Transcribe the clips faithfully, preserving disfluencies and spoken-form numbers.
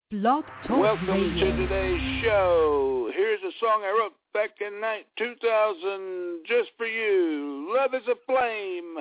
Blog Talk Welcome Radio. to today's show. Here's a song I wrote back in two thousand just for you. Love is a Flame.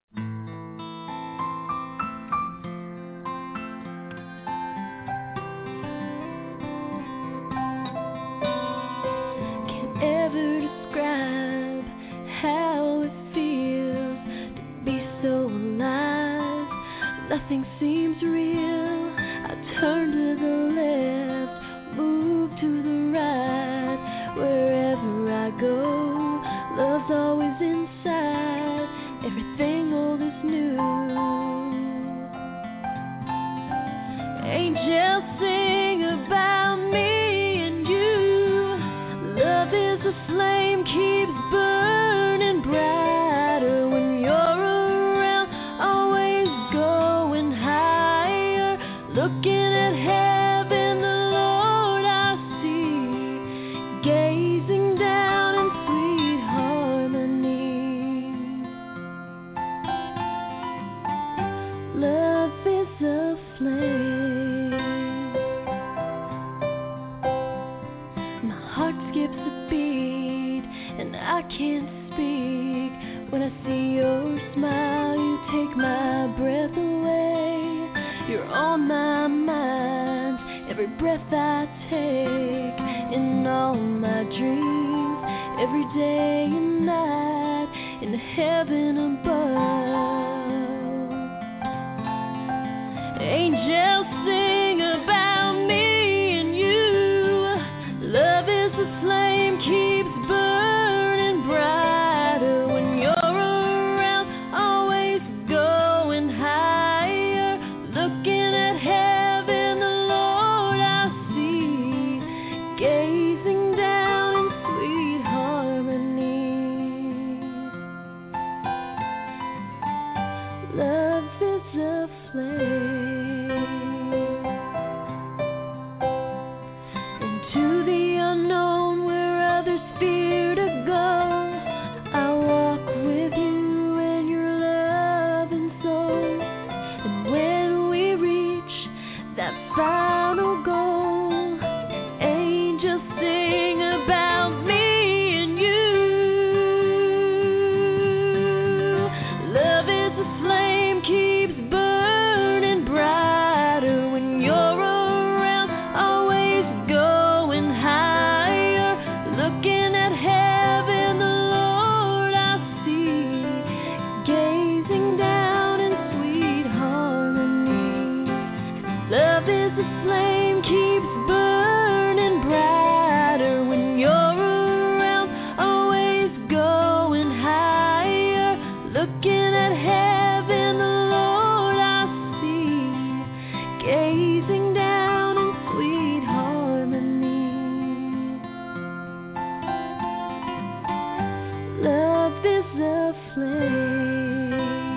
Can't ever describe how it feels to be so alive. Nothing seems real. I turn to the left, move to the right. Wherever I go, love's always inside. Everything old is new. Angels sing about me and you. Love is a flame, keeps burning brighter when you're around. Always going higher, looking at heaven, the Lord I see, gazing down in sweet harmony. Love is a flame. My heart skips a beat and I can't speak. When I see your smile, you take my breath away. You're on my mind, every breath I take. In all my dreams, every day and night, in heaven above. Angels sing about me and you. Love is a flame, keeps burning brighter when you're around. Always going higher, looking at heaven, the Lord I see, gazing down in sweet harmony. Love is a flame. Into the unknown where others fear to go, I walk with you and your loving soul. And when we reach that final goal, angels sing about me and you. Love is a flame, keeps burning brighter when you're around. Always going higher, looking at heaven, the Lord I see, gazing down in sweet harmony. Love is a flame, keeps burning brighter when you're around. Always going higher, looking at heaven, the Lord I see, gazing down in sweet harmony. Love is a flame.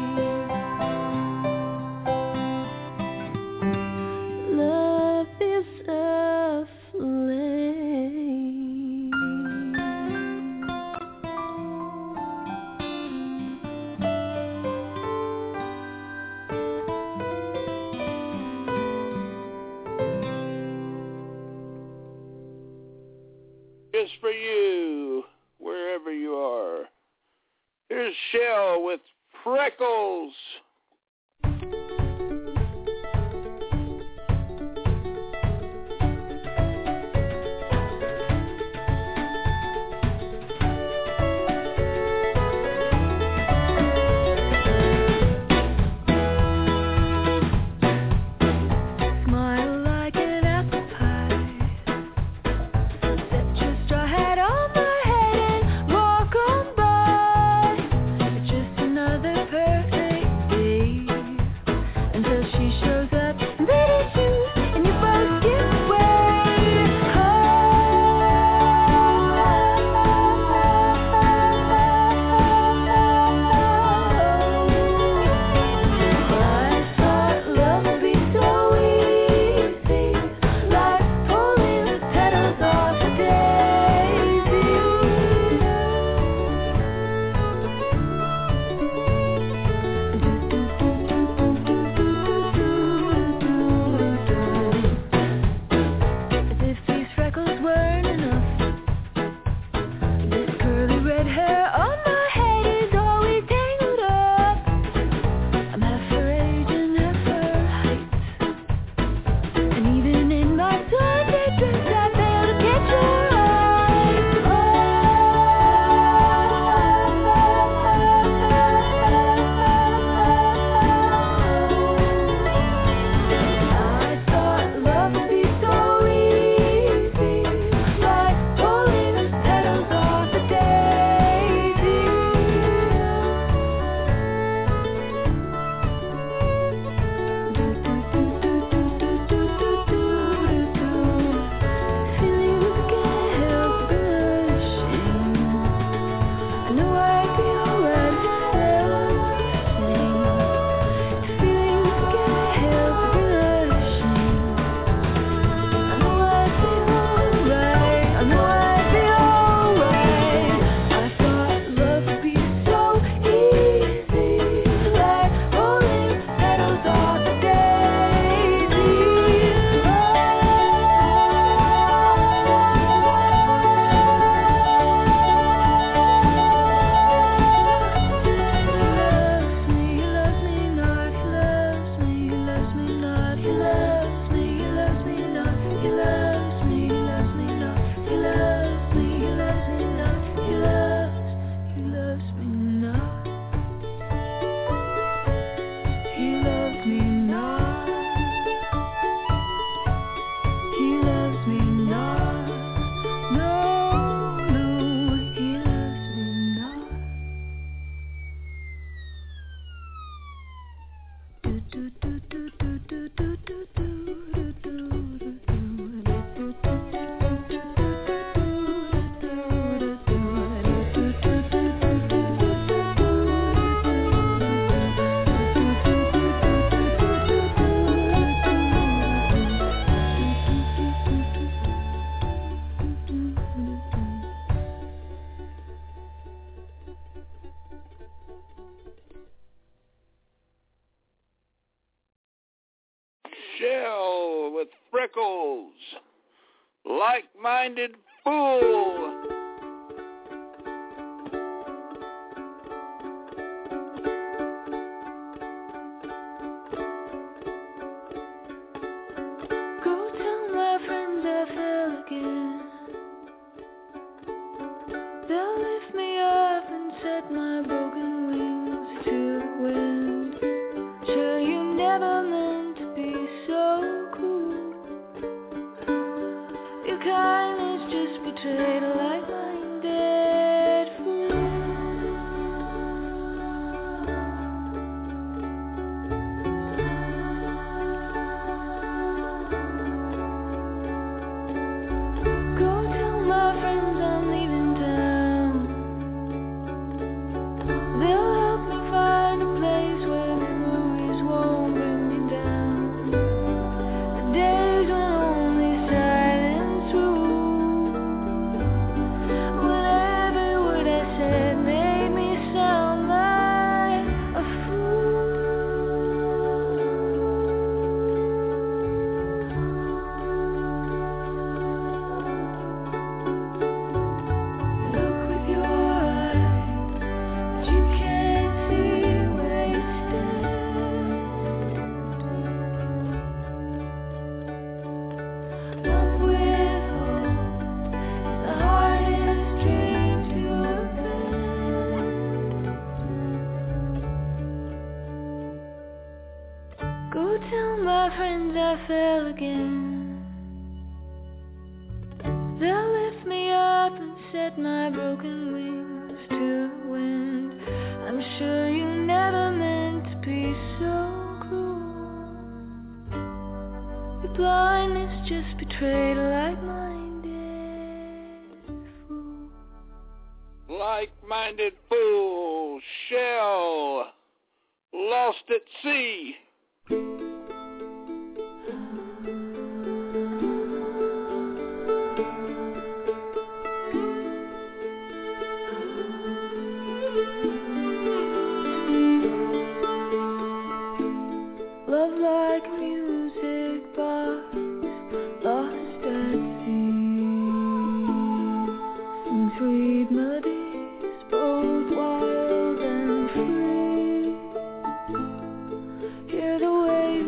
Love is a flame. Just for you, wherever you are. Here's Shell with Freckles. Smile like an apple pie. Set your straw hat on my head and walk on by. Just another perfect Freckles. Like-minded fool. Like-minded fool, shell, lost at sea. Love like music box, lost at sea. Sing sweet melodies, both wild and free. Hear the waves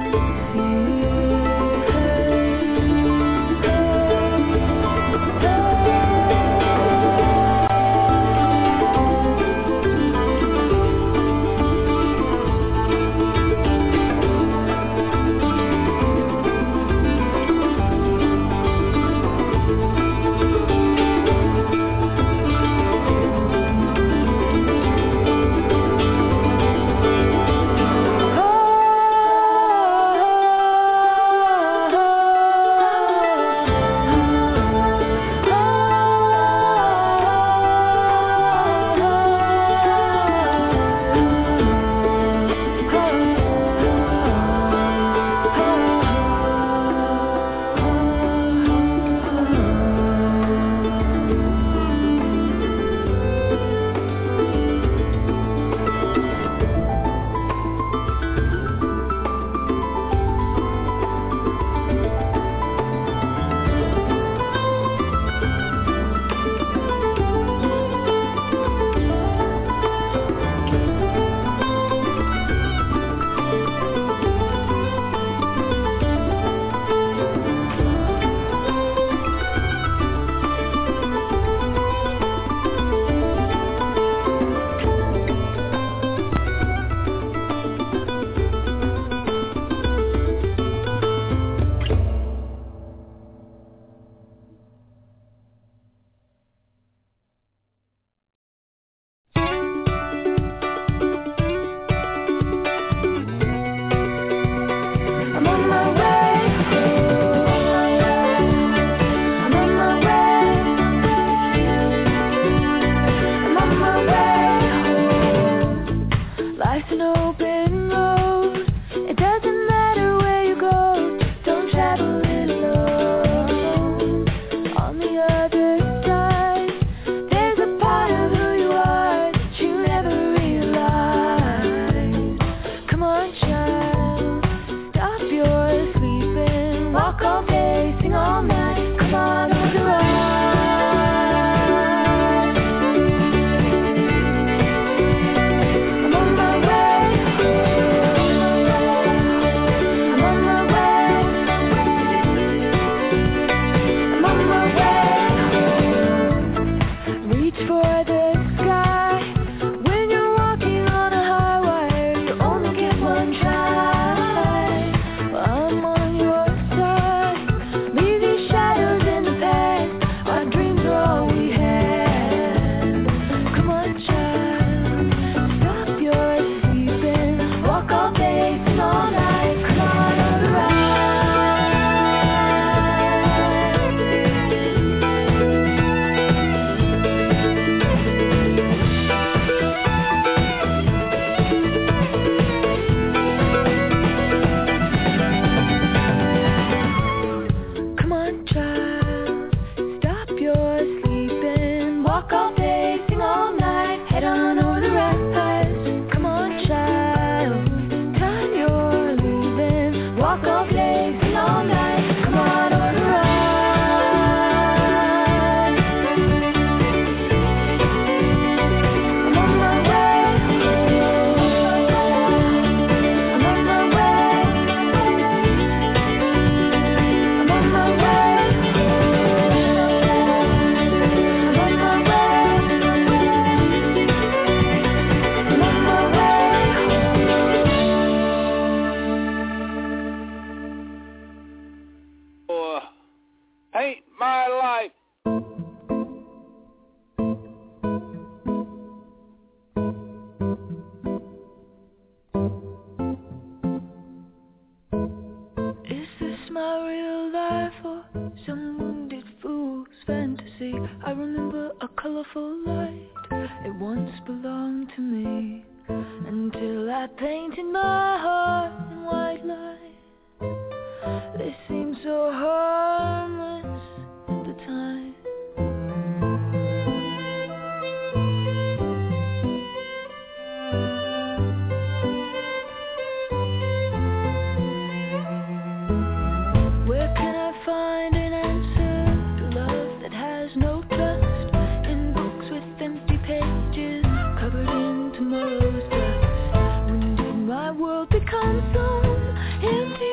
Tomorrow's dust. When did my world become so empty?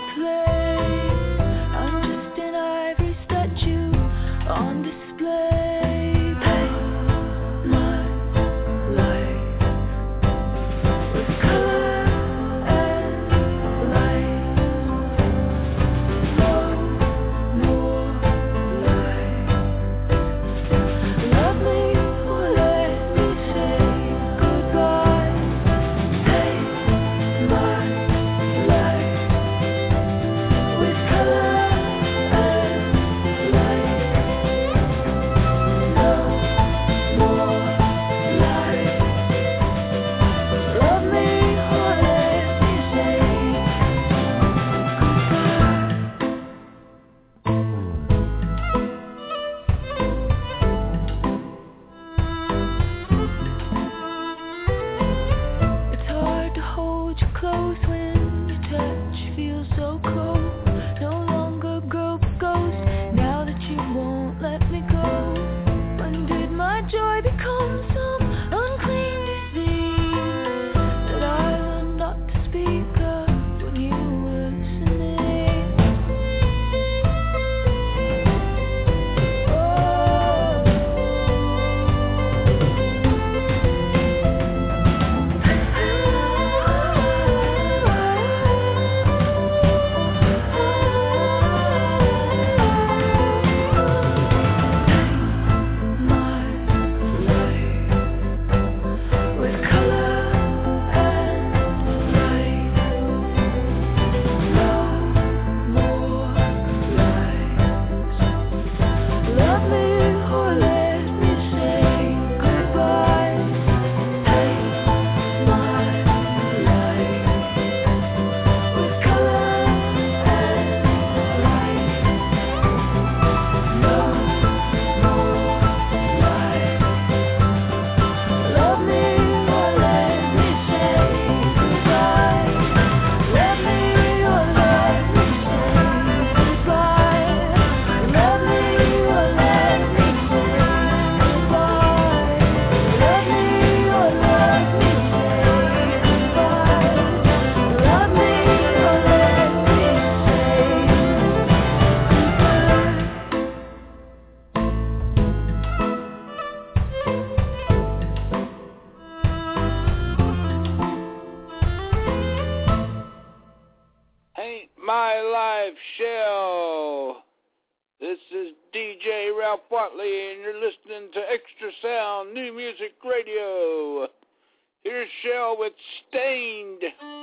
My Life Shell. This is D J Ralph Watley, and you're listening to Extra Sound New Music Radio. Here's Shell with Stained.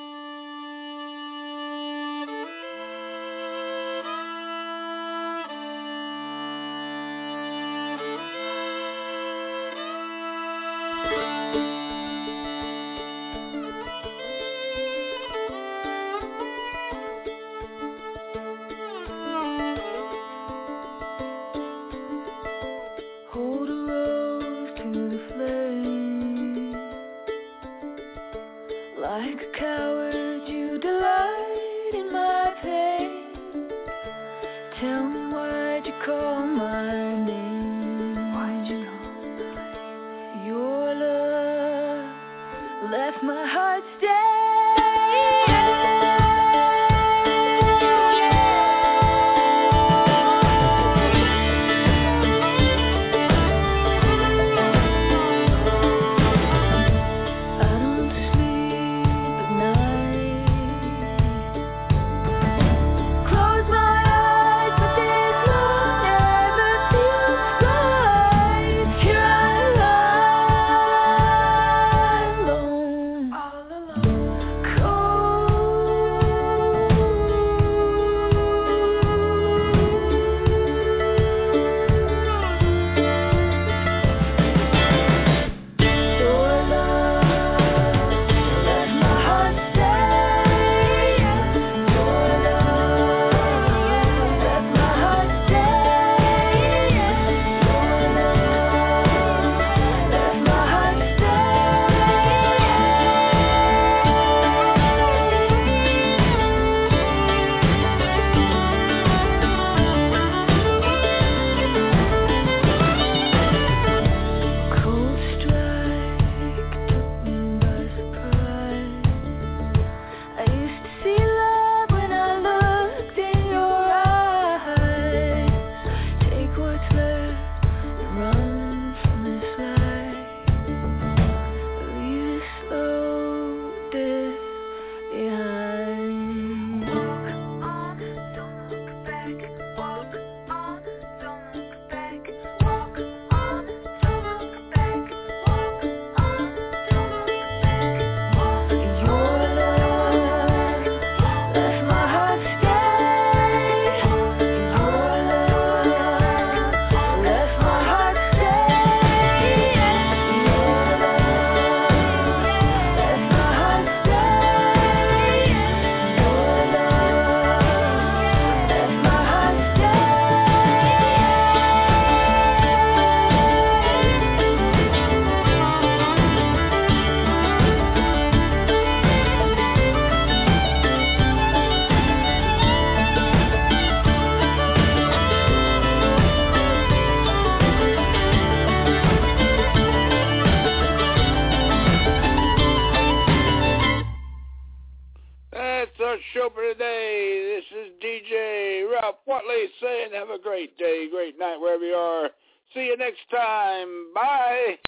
Show for today. This is D J Ralph Watley saying have a great day, great night, wherever you are. See you next time. Bye.